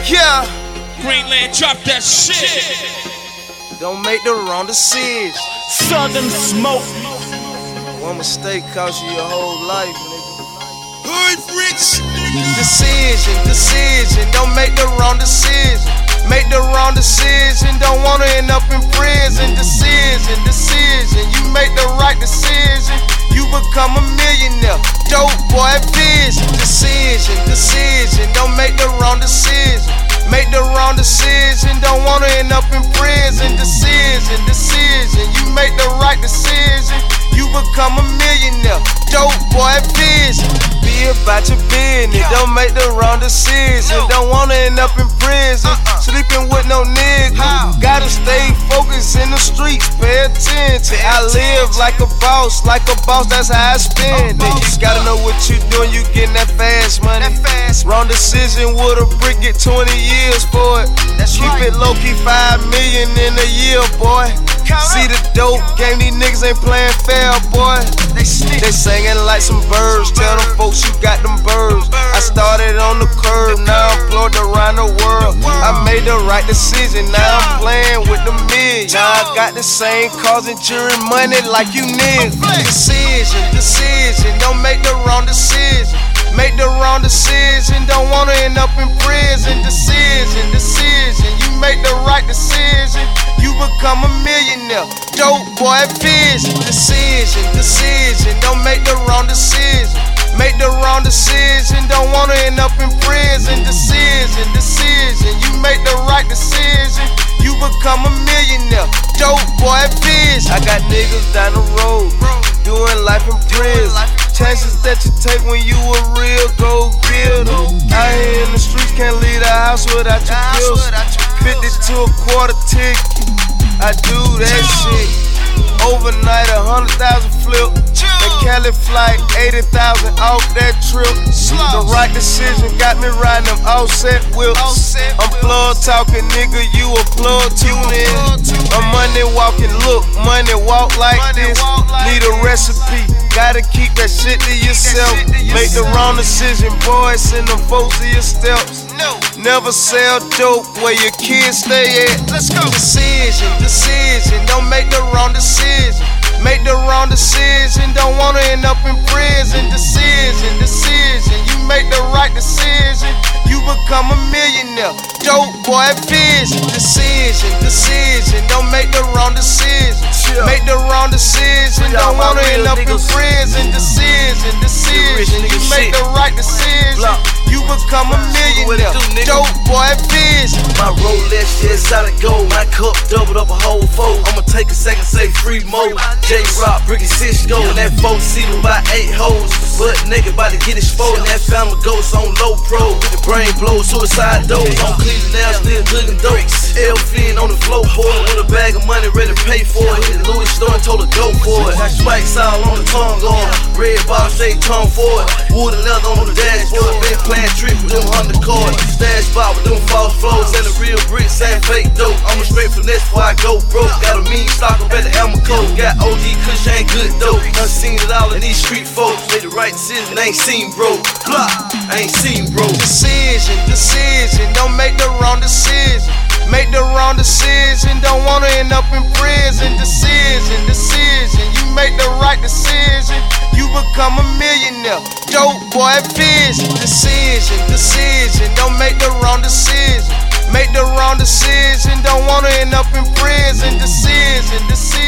Yeah. Greenland, drop that shit. Don't make the wrong decision. Southern smoke. One mistake costs you your whole life, nigga. Hood rich. Decision. Don't make the wrong decision. Make the wrong decision. Don't wanna end up in prison. Decision. You make the right decision. You become a millionaire. Dope boy vision. Decision. Don't make the wrong decision. Make the wrong decision. Don't wanna end up in prison. Decision. You make the right decision. You become a millionaire. Dope boy vision. Be about your business. Don't make the wrong decision. Don't wanna end up in prison. Sleeping with no nigga. Gotta stay focused in the streets. Pay attention. I live like a boss. That's how I spend it. You gotta know what you doing. You getting that fast money. Wrong decision would've brick it 20 years for it. Keep it low key, 5 million in a year, boy. See the dope game, these niggas ain't playing fair, boy. They singing like some birds. Tell them folks you got them birds. I started on the curb, now I'm floored around the world. I made the right decision, now I'm playing with the millions. Now I got the same cars and jury money like you niggas. Decision, don't make the wrong decision. Make the wrong decision, don't wanna end up in prison. Decision, you make the right decision. You become a millionaire. Dope boy vision. Decision. Don't make the wrong decision. Make the wrong decision. Don't wanna end up in prison. Decision. You make the right decision. You become a millionaire. Dope boy vision. I got niggas down the road doing life in prison. Chances that you take when you a real gold builder. Out here in the streets, can't leave the house without your pills. 50 to a quarter ticket. I do that shit. Overnight, 100,000 flip. The Cali flight, 80,000 off that trip. The right decision got me riding them offset whips. I'm plug talking, nigga, you a plug tune in. I'm money walking, look, money walk like this. Need a recipe, gotta keep that shit to yourself. Make the wrong decision, boy, send them folks to your steps. Never sell dope where your kids stay at. Let's go. Decision, don't make the wrong decision. Make the wrong decision, don't wanna end up in prison. Decision, you make the right decision. You become a millionaire. Dope boy vision. Decision, don't make the wrong decision. Make the wrong decision, don't wanna end up in prison. Decision, you make the right decision. You become a millionaire. Dope boy vision. My Rolex shit solid gold. My cup doubled up a whole fold. I'ma take a second, say free mode. J-Rock, Bricky Cisco, and that 4-seater by 8 hoes. But nigga about to get exposed. And that family ghost on low pro. The brain blow, suicide dose. On Cleveland now, still cooking dope. L Flynn on the floorboard with a bag of money ready to pay for it. Hit the Louis store and told her go for it. Got spikes all on the tongue on. Red bottom straight tongue for it. Wood and leather on the dashboard. Been playing trick with them undercards. Stash spot with them false flows. And the real bricks ain't fake dope. I'm a straight finesse before I go broke. Got a mean stock up at the Elmico. Got OG Kush, ain't good dope. Done seen it all in these street folks. Made the right decision, ain't seen broke. Blah, ain't seen broke. Decision, don't make the wrong decision. Make the wrong decision, don't wanna end up in prison. Decision, you make the right decision. You become a millionaire. Dope boy vision. Decision, don't make the wrong decision. Make the wrong decision, don't wanna end up in prison. Decision.